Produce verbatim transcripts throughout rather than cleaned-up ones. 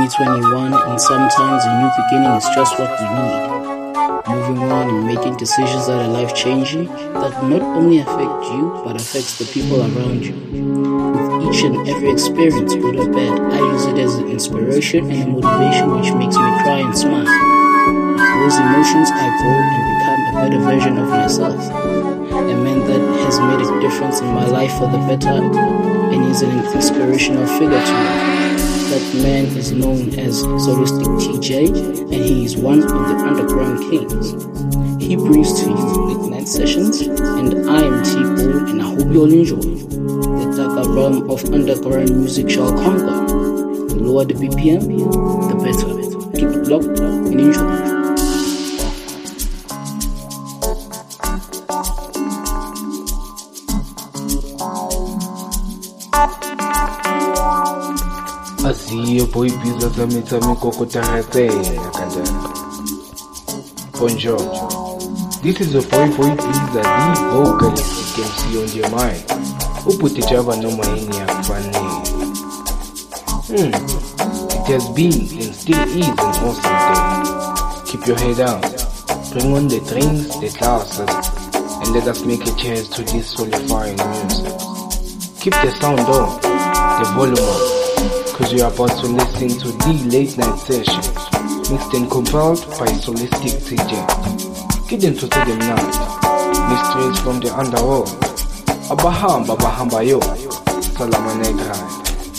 twenty-one, and sometimes a new beginning is just what we need. Moving on and making decisions that are life-changing, that not only affect you, but affects the people around you. With each and every experience, good or bad, I use it as an inspiration and a motivation which makes me cry and smile. With those emotions, I grow and become a better version of myself. A man that has made a difference in my life for the better and is an inspirational figure to me. That man is known as Solistic T J, and he is one of the underground kings. He brings to you late night sessions, and I am T-Bull, and I hope you all enjoy. The darker realm of underground music shall conquer. The lower the B P M, the better. Keep it locked and enjoy. I see your boy Pizza Tami Tami Kokotahate Nakanda. Bonjour. This is your boy boy Pizza, the vocalist you can see on your mind. Who put the Java no Mainia funny? Hmm. It has been and still is an awesome day. Keep your head down. Bring on the drinks, the glasses, and let us make a cheers to this solidifying music. Keep the sound on, the volume up. Cause you are about to listen to the late night sessions, mixed and compiled by Solistic T J. Get into the night, mysteries from the underworld. Abahamba Bahamba yo, Salamanegrai.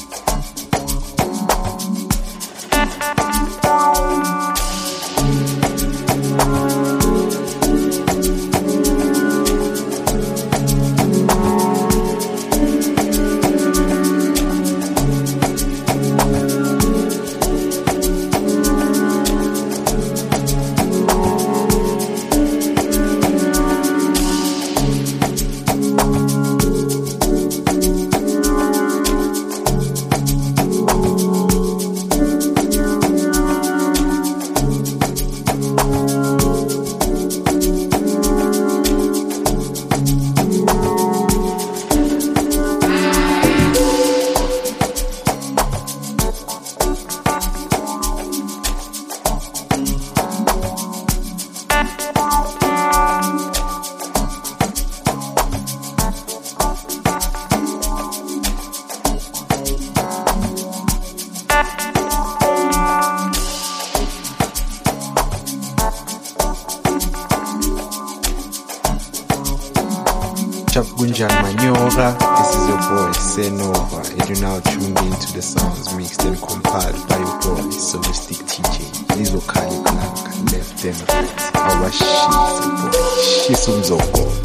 Gunjan Manyora, this is your boy Senova, and you're now tuned into the sounds mixed and compiled by your boy Solistic T J. Lizo Kali Blanca, Left Democrat, our shit, boy, Shisumzoko.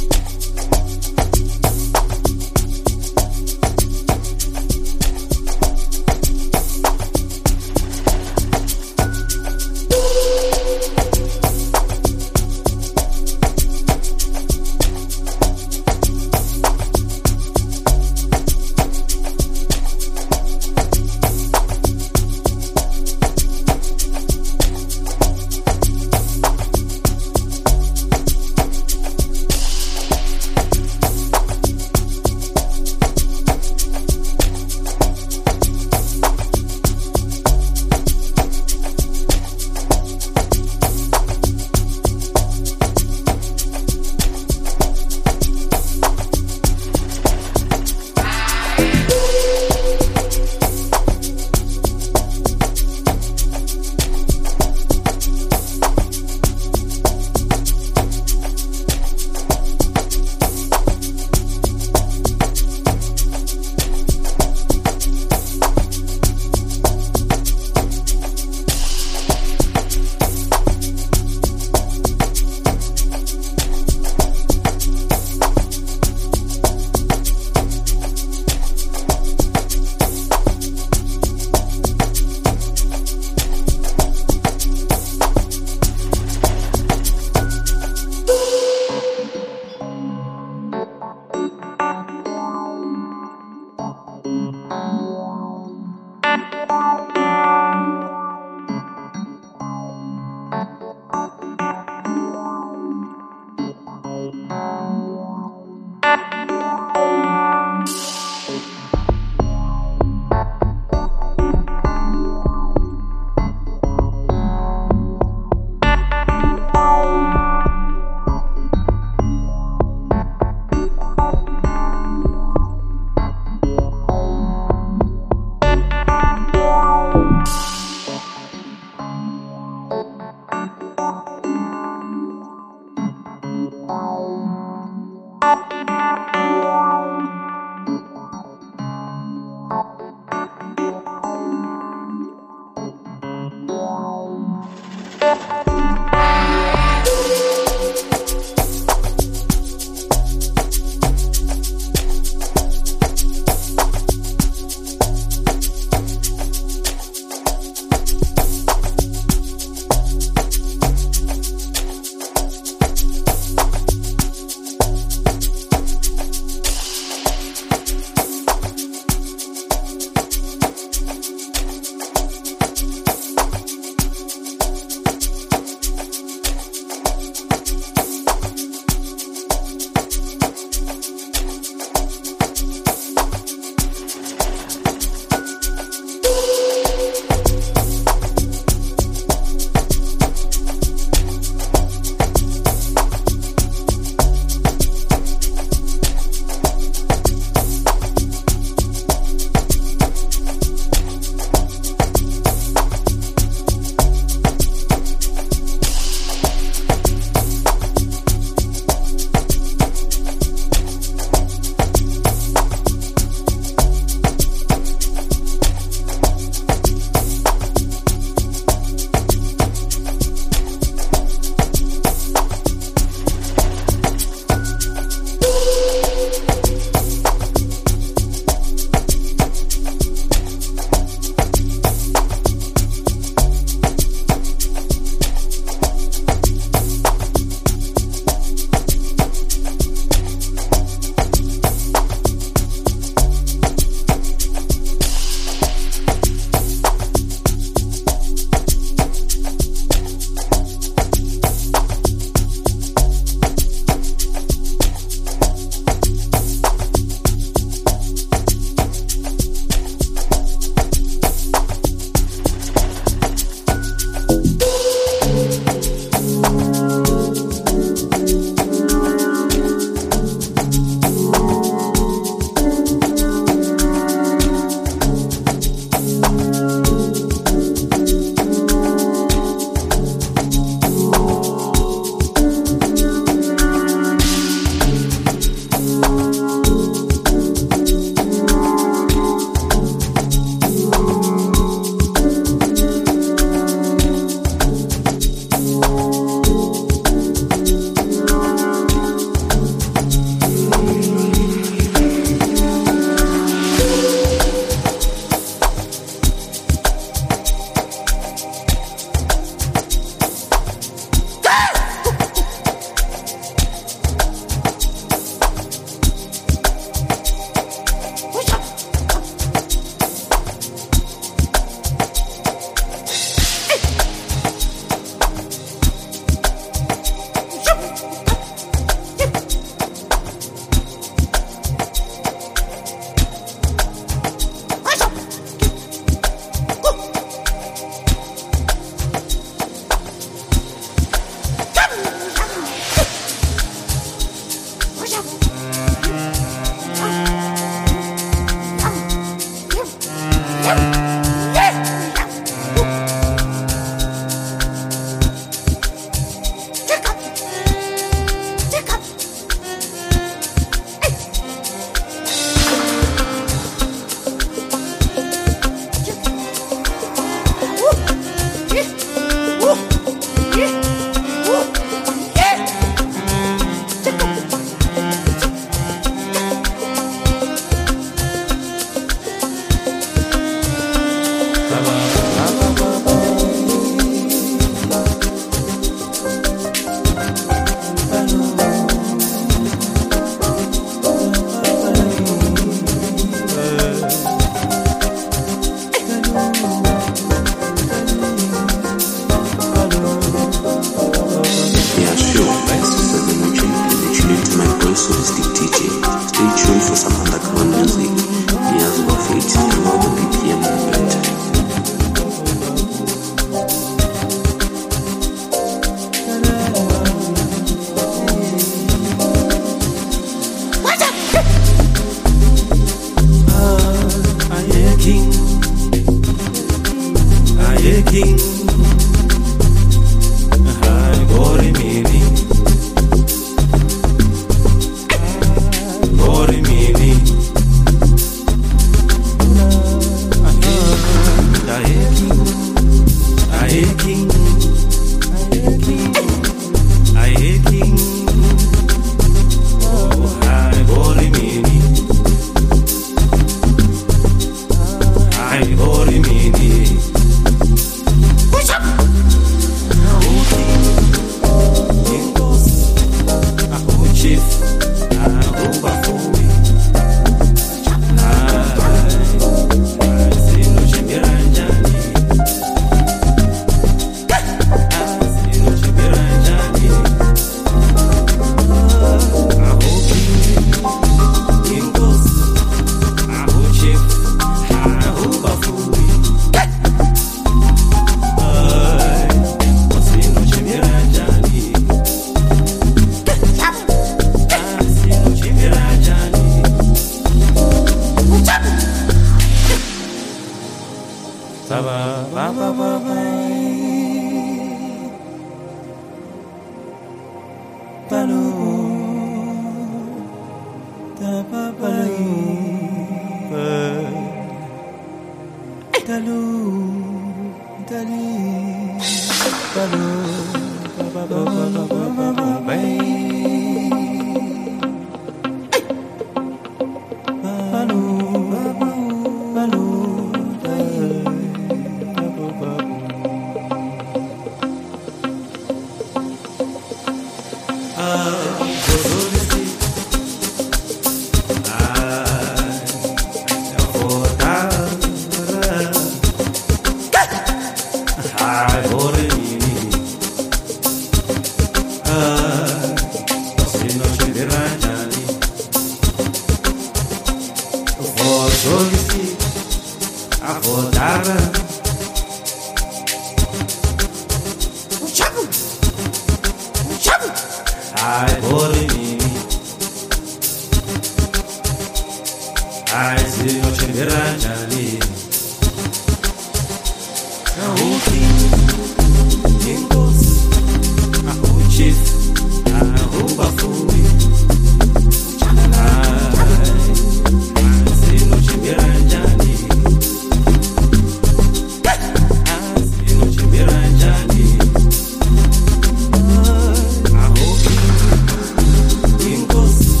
Inkosi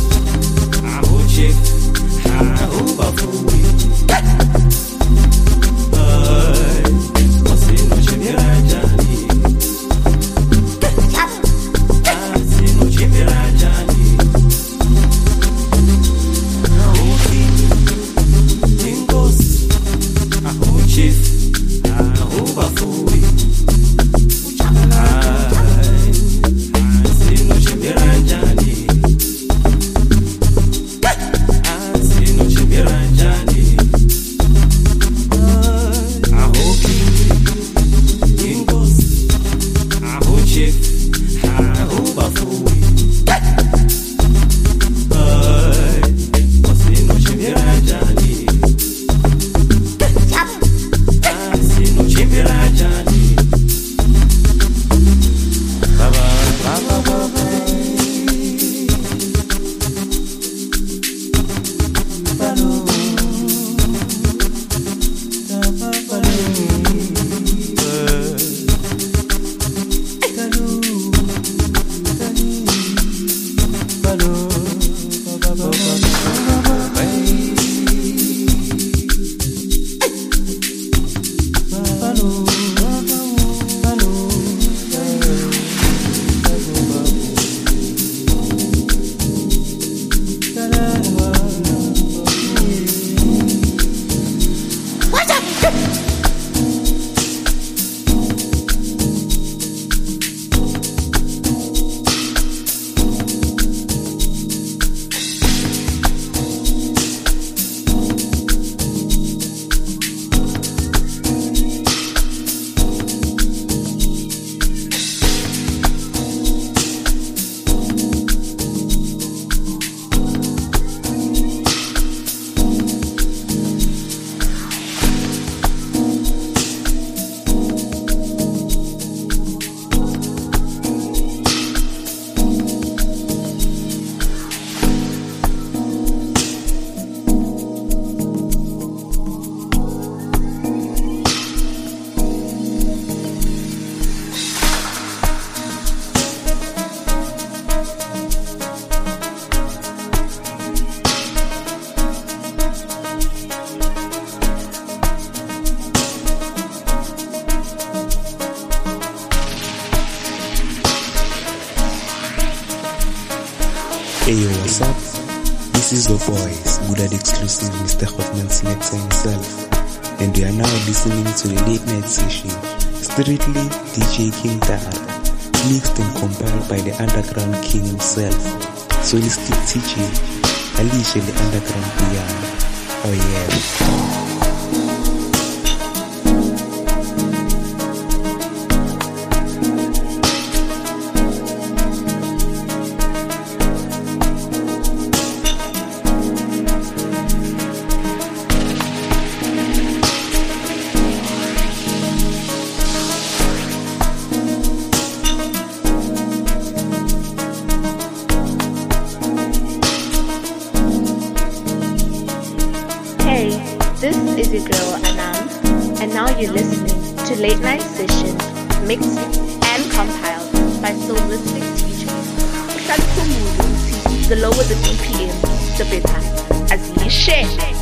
Hey, what's up? This is the voice, Buddha exclusive Mister Hotman Selector himself, and we are now listening to the late night session, strictly D J King Tara, mixed and compiled by the underground king himself, Solistic T J, Alicia the underground piano. Oh yeah. This is your girl Anand, and now you're listening to Late Night Session, mixed and compiled by Solistic T J. The lower the B P M, the better. As you share.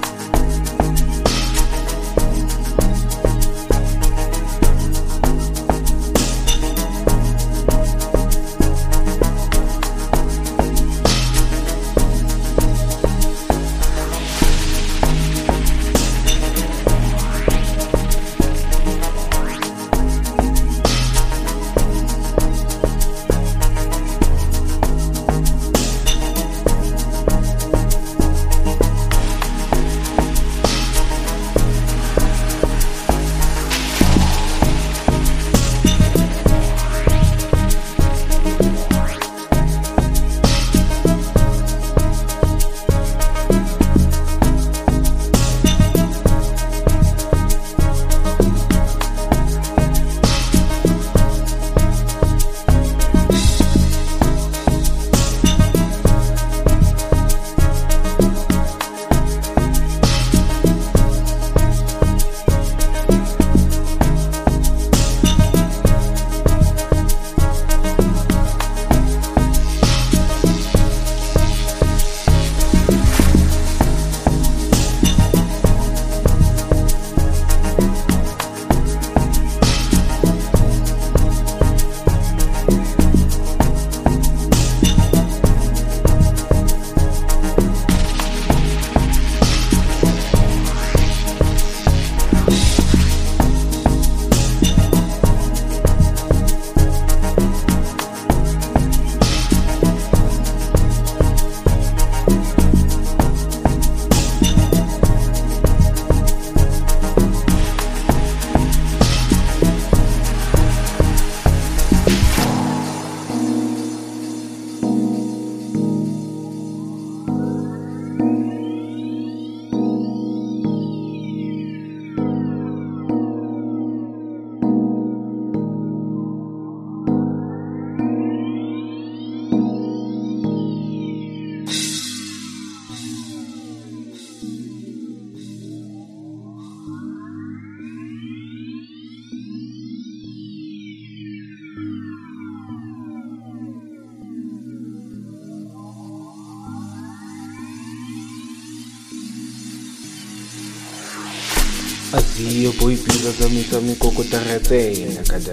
Azio poi pisa sami sami koko tarate na kada.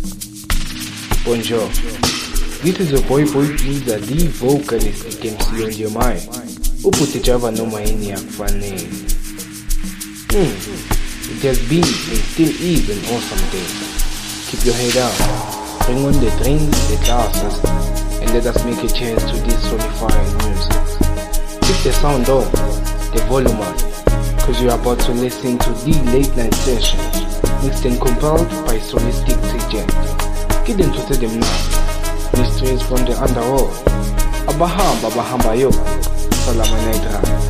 Bonjour. This is a poi poi pisa the vocalist M C on your mind. Uputi chava no maini akfane. Hmm. It has been and still is an awesome day. Keep your head up. Bring on the drinks, the glasses, and let us make a change to this solifying music. Keep the sound on, the volume on. Because you are about to listen to the late night session, mixed and compiled by Solistic T J. Get into them now. Mysteries from the underworld. Abahamba Bahamba Yo. Salamanaita.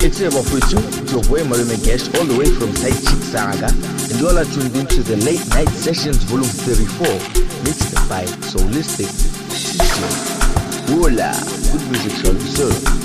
It's your boy Malume Gesh, all the way from Tai Chick Saga, and you all are tuned into the Late Night Sessions Volume thirty-four, mixed by Soulistic D J. Hola, good music, shall we serve?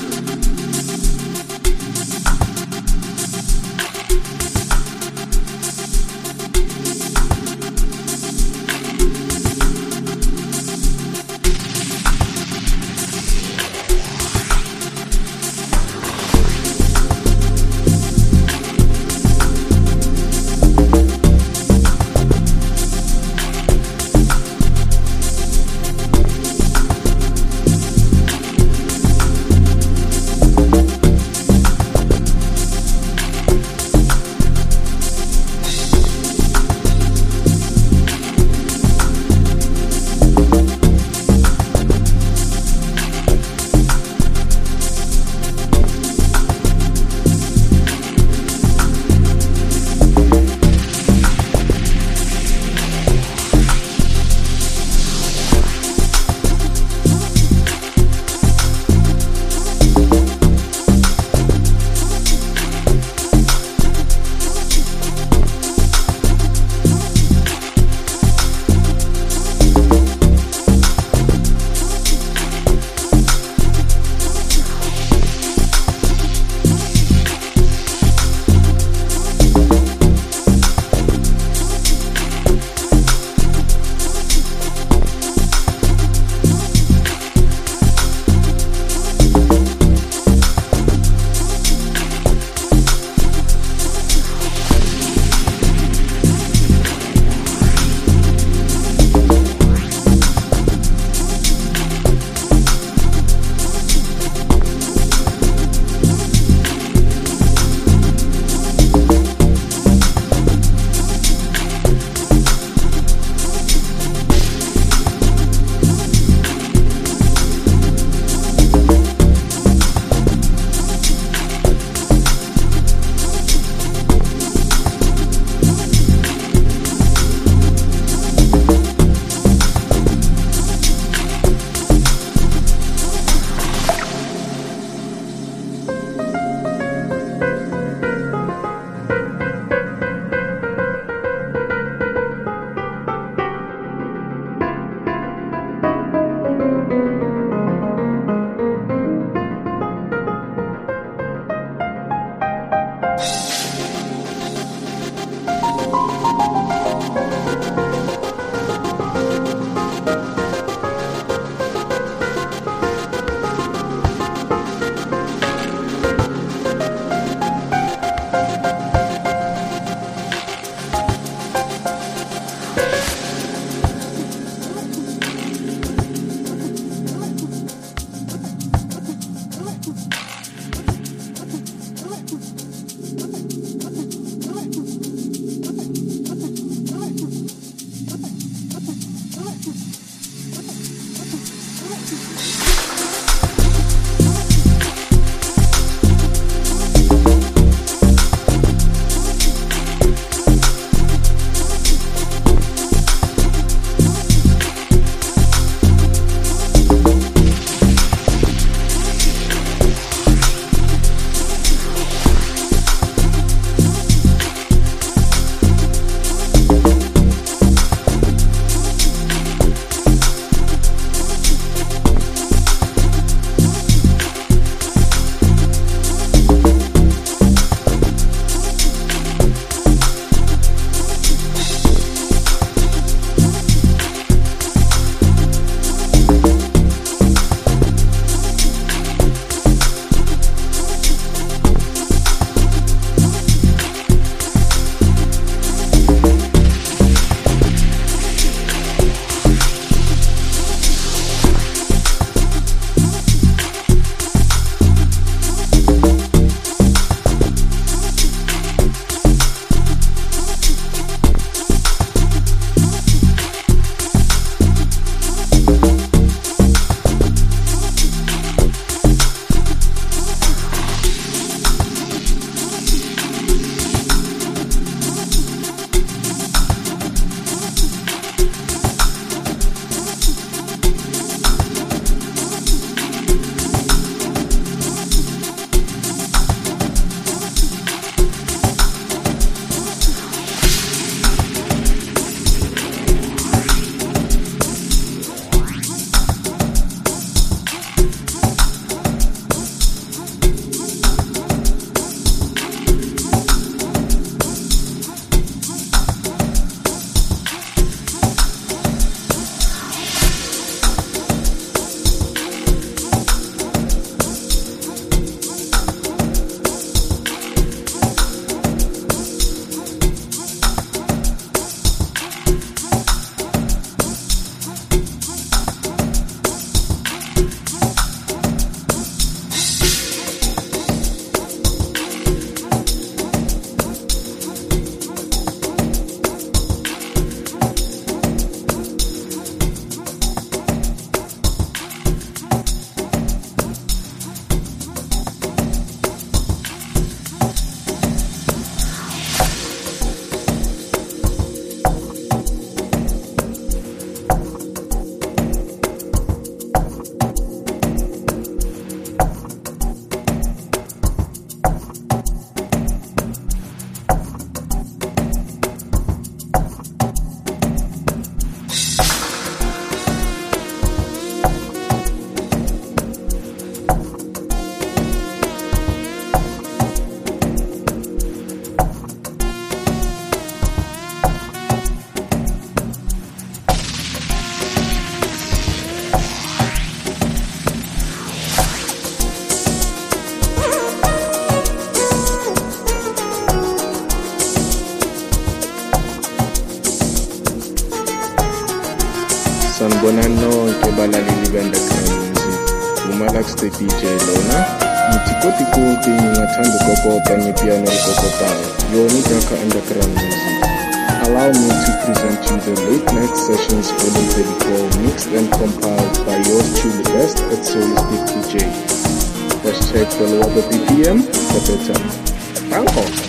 Sanibonani nonke balaleli be-underground music. Umalax the D J lona. Mtikoti kuti ngingathanda ukokota ngepiano likokotayo. Yona idakha underground music. Allow me to present you the Late Night Sessions Volume thirty-four, mixed and compiled by yours truly best at Solistic D J. Hashtag follow up the B P M, the better. Thank you.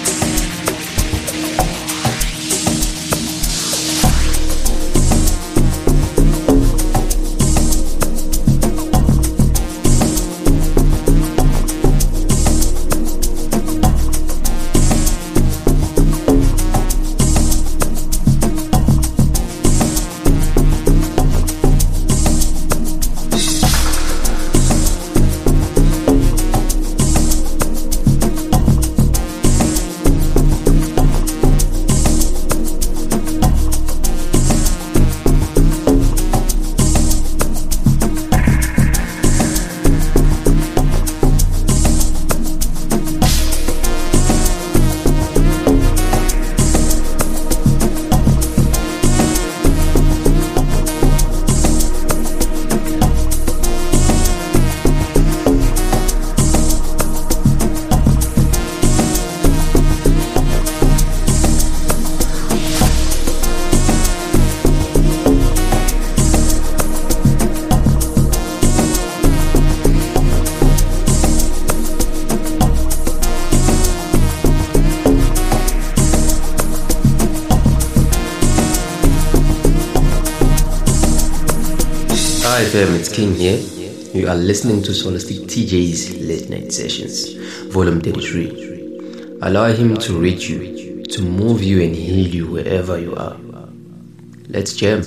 Hi fam, it's King here. You are listening to Solistic T J's Late Night Sessions, Volume thirty-three. Allow him to reach you, to move you and heal you wherever you are. Let's jam.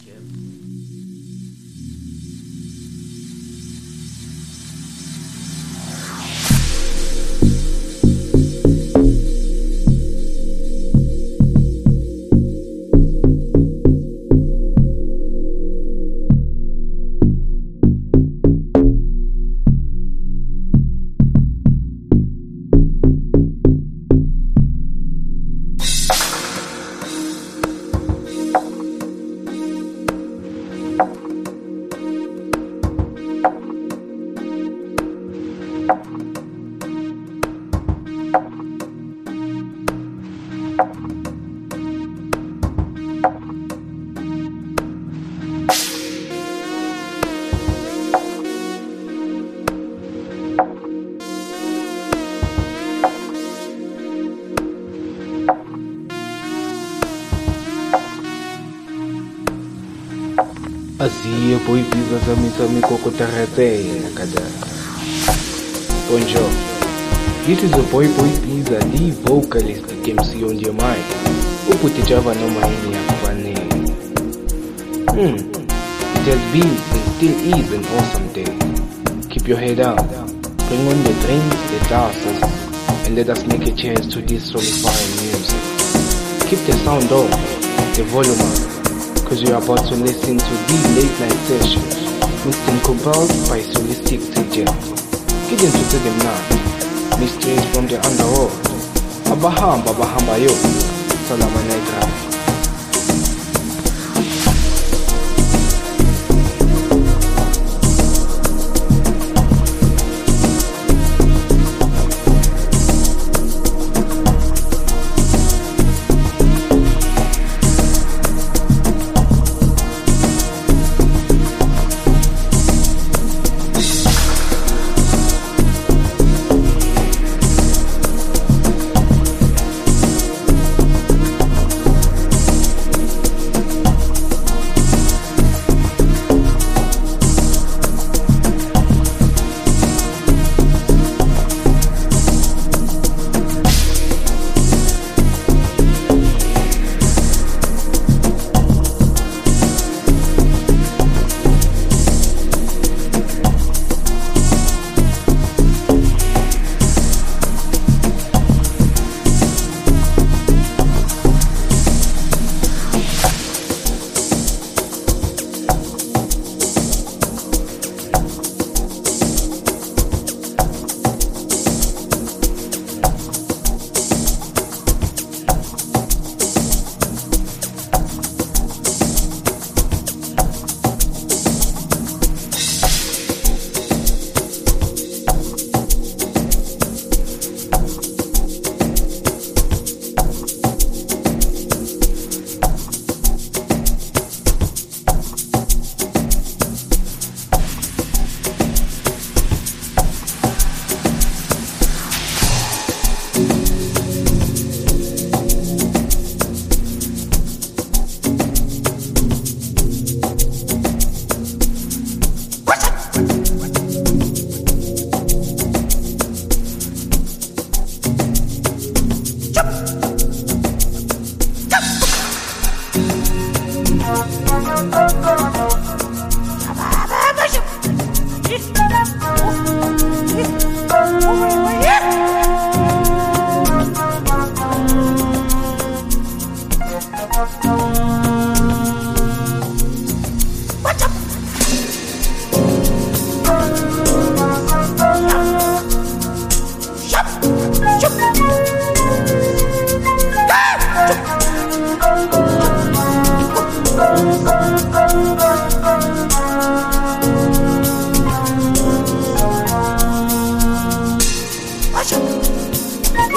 Azia boy pizza zami zami kokotarete kada. Bonjour. This is a boy boy pizza, the vocalist M C on your mic. Uputi java no mahini ya kufanele. Hmm. It has been and still is an awesome day. Keep your head down. Bring on the drinks, the glasses, and let us make a cheers to this solifying music. Keep the sound on, the volume up. Because you are about to listen to the Late Night Sessions, mixed and compiled by Solistic D J. Get into them now. Mysteries from the underworld. Abaham, Babahamba yo. Salama Negra.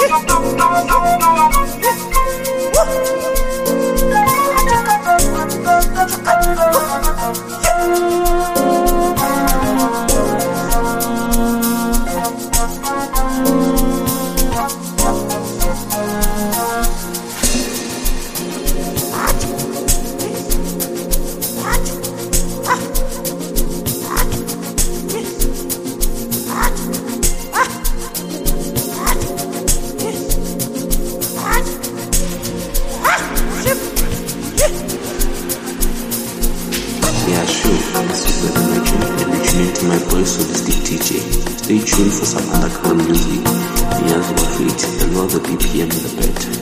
Stay tuned for some underground music. Here's what it, the lower the B P M, the better.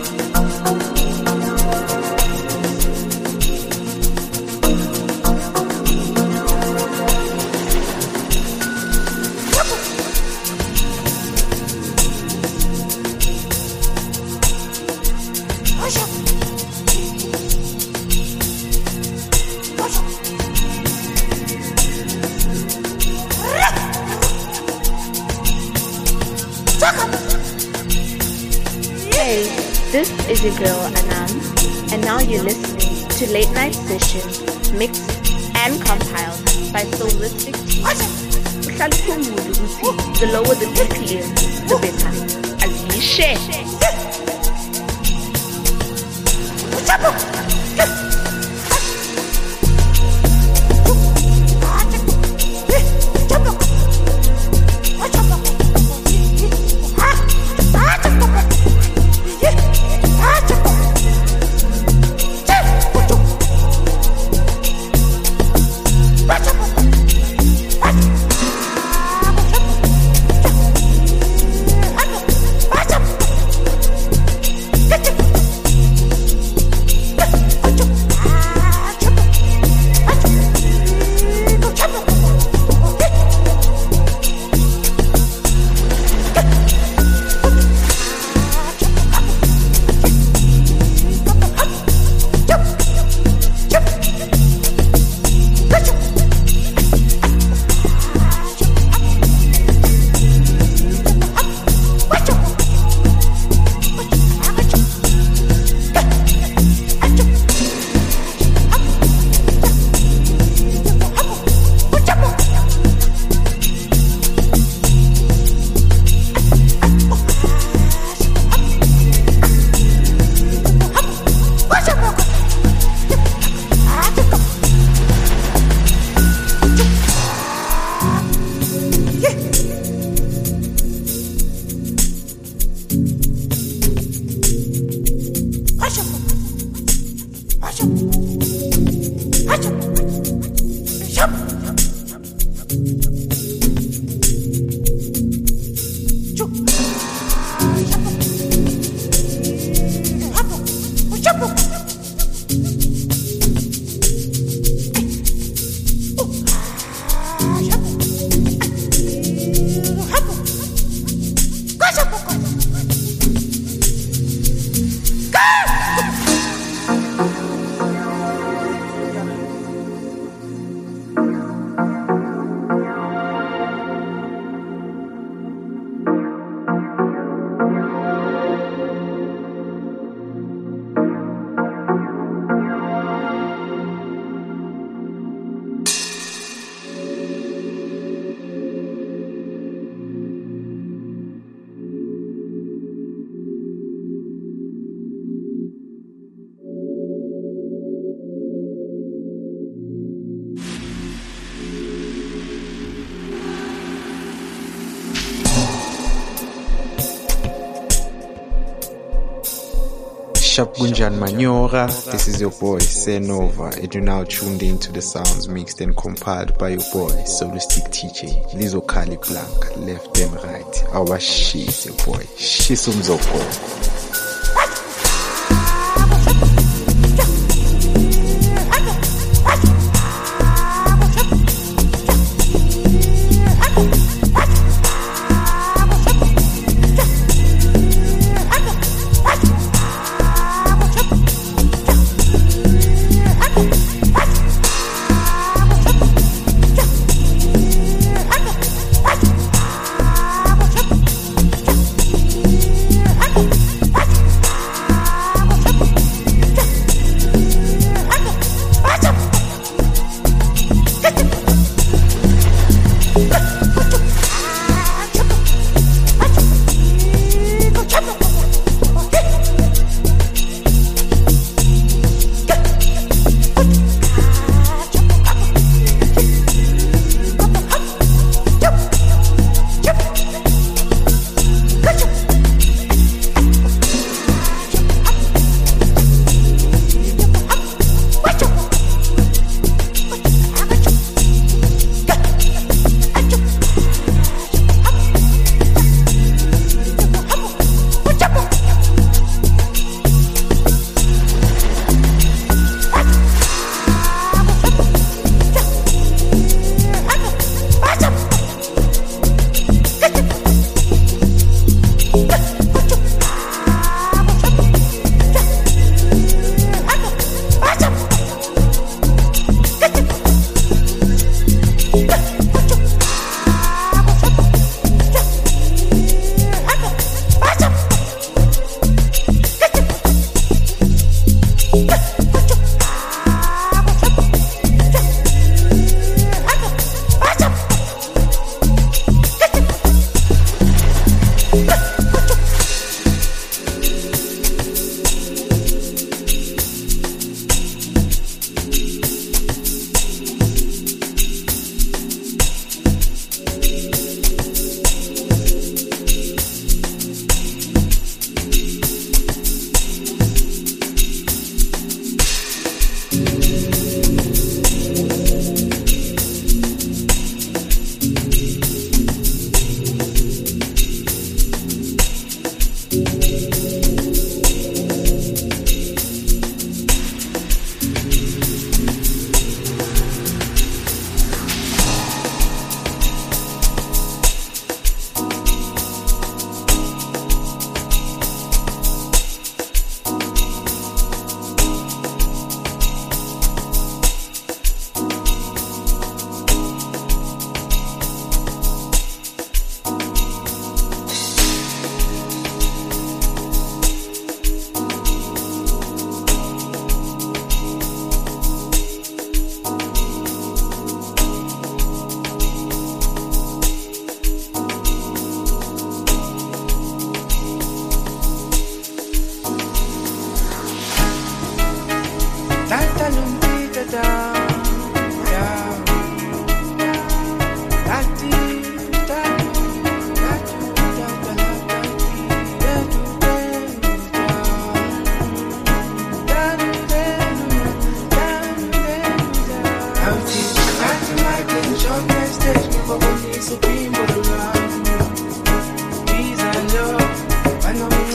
Hey, this is your girl Anam, and now you're listening to Late Night Sessions, mixed and compiled by Soulistic. The lower the B P M, the better. As you share. Shapgunjan Manyora, this is your boy Senova, and you're now tuned into the sounds mixed and compiled by your boy Soulistic T J, Lizo Kali Blanc, left them right, our shit your boy, Shisumzoko.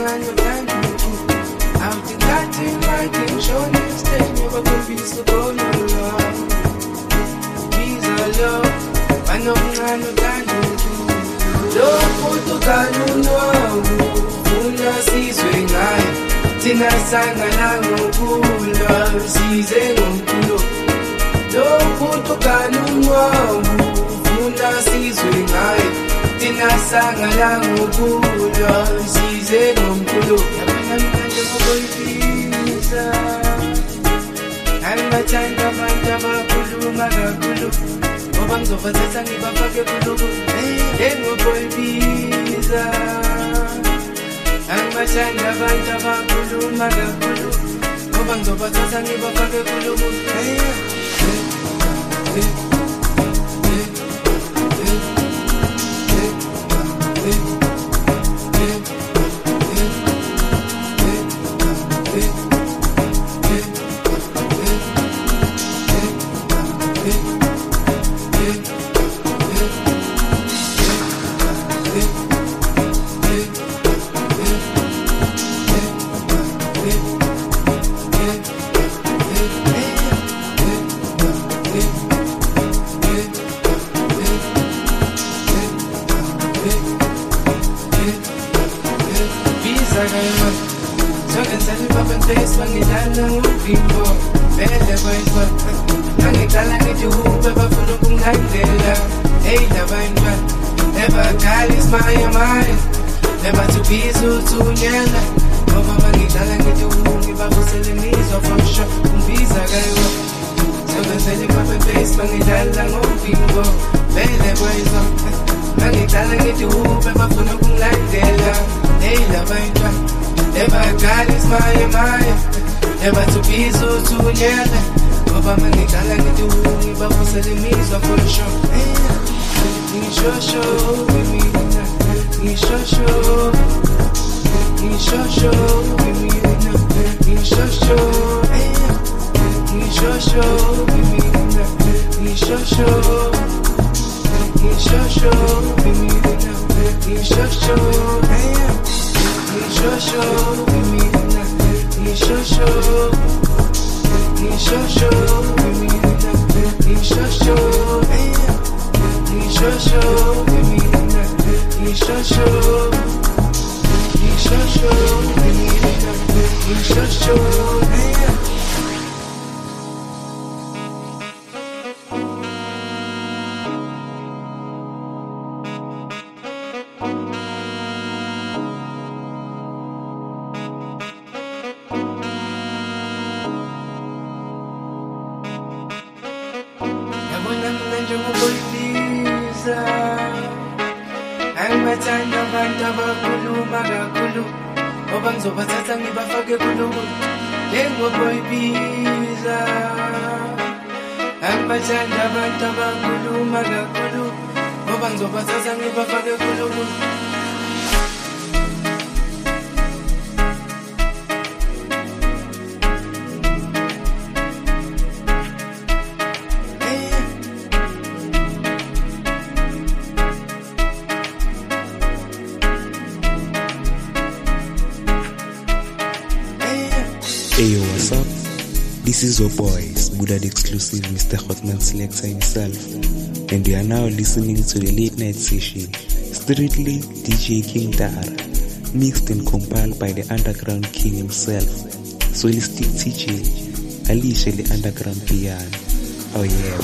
mncane uthanda umuntu awuthathe right ngishona stage ngoba kumbisa ubona lo biza lo banomncane uthanda umuntu lo muntu kanuno ufuna sizwe ngaye thina sangala ngokulo size ngomculo lo muntu kanuno ufuna sizwe ngaye thina sangala ngokulo size ngomculo yabona manje ngokuyibiza angibathanda abantu abakhuluma kakhulu ngoba ngizobathatha ngibafake kuluku hey ngokuyibiza angibathanda abantu abakhuluma kakhulu ngoba ngizobathatha ngibafake kuluku hey Hey, what's up? This is your boy, Smoothad exclusive Mister Hotman Selector himself, and you are now listening to the late night session, strictly D J King Dara, mixed and compiled by the underground king himself, Solistic T J, Alicia the underground piano. Oh yeah.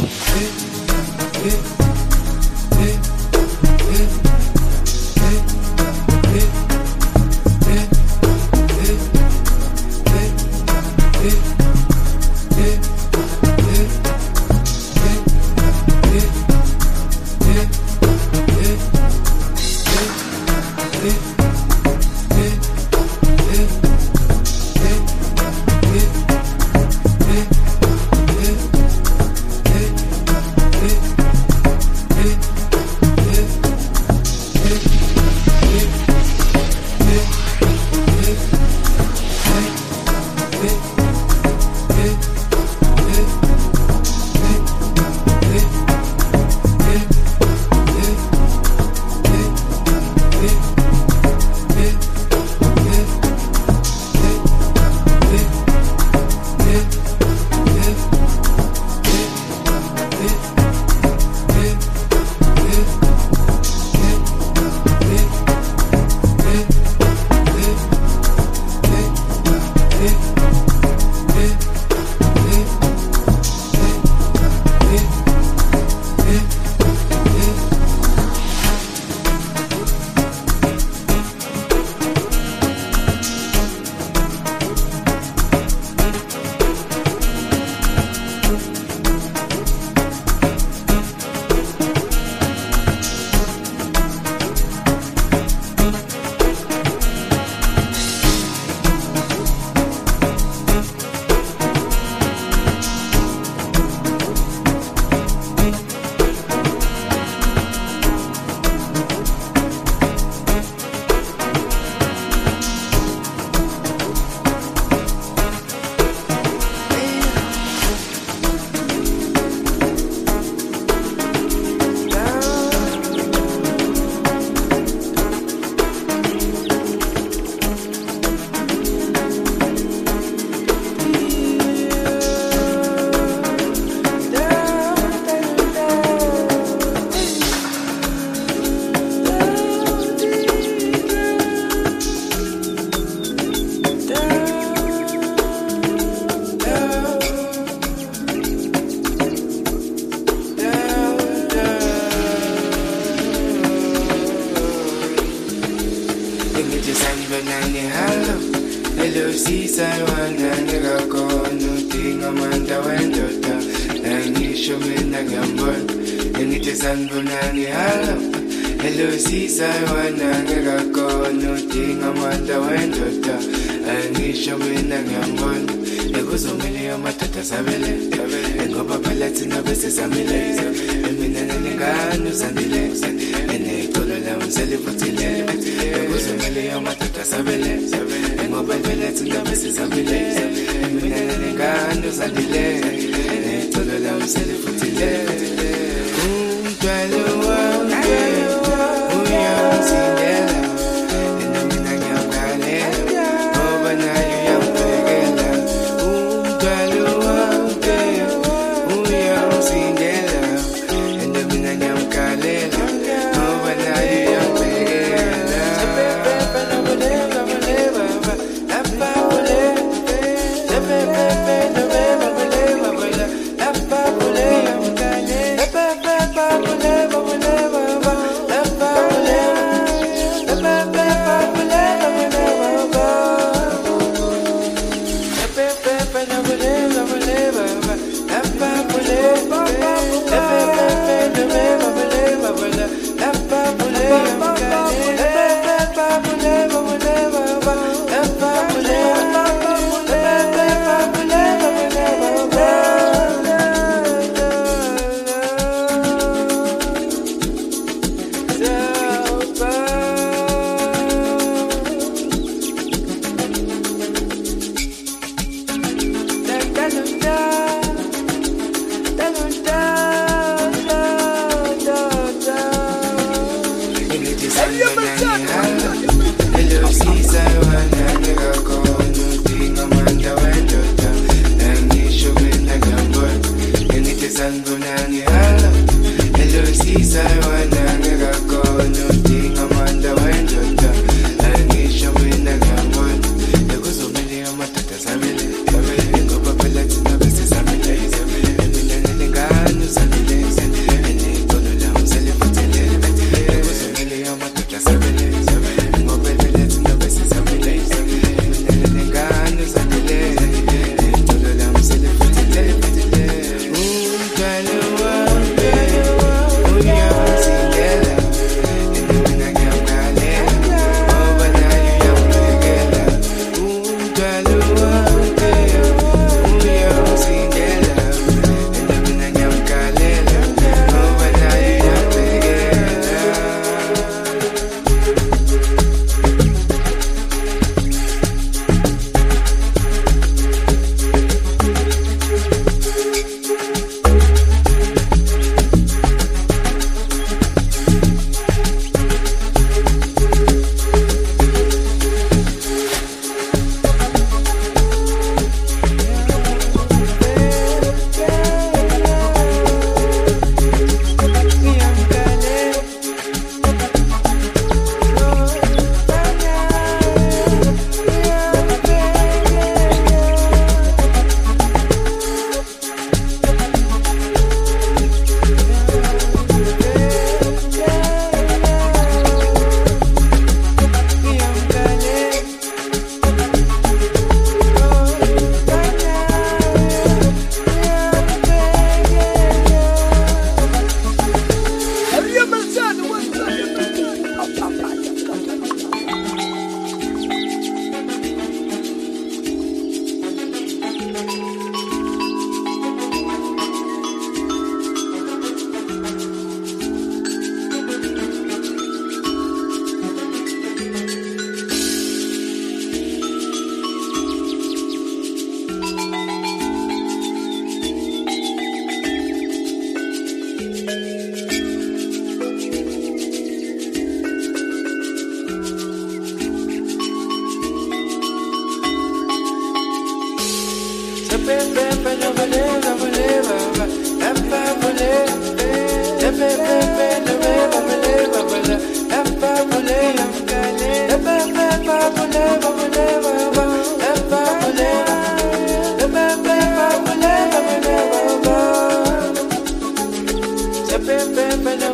nani hello hello sisaywana ngikakhona udinga amanda wendoda angisho mina ngiyambona engithi sanibonani hello hello sisaywana ngikakhona udinga amanda wendoda angisho mina ngiyambona ekuzomele amadoda sabele ngoba phela thina bese samile mina nelingane usandile enecolo lami selifuthile ekuzomele amadoda sabele ngoba phela thina bese samile mina nelingane usandile enecolo lami selifuthile umntwana wami uyamsindela mina ngiyamkhalela ngoba naye uyambhekela umntwana wami uyamsindela mina ngiyamkhalela ngoba naye uyambhekela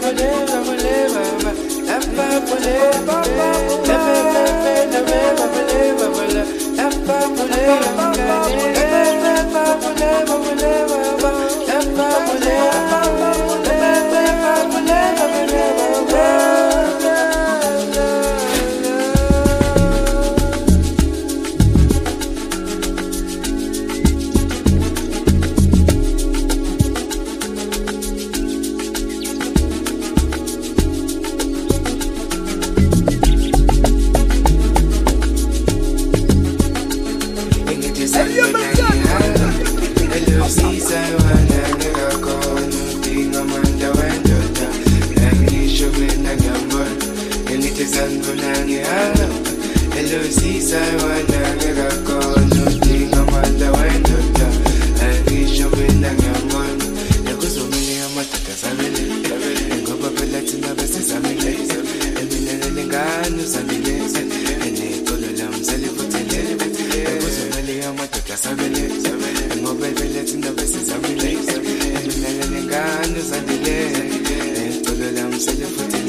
Never Sisa wana kega kono Tinga manda wendoda Arisho mina ngamona Yakuzumili amatata sabile Ngoba pela tina besi sabile Emina lengano sabile Ene kolo la msali futile Yakuzumili amatata sabile Ngoba pela tina besi sabile Emina lengano sabile Ene kolo la msali futile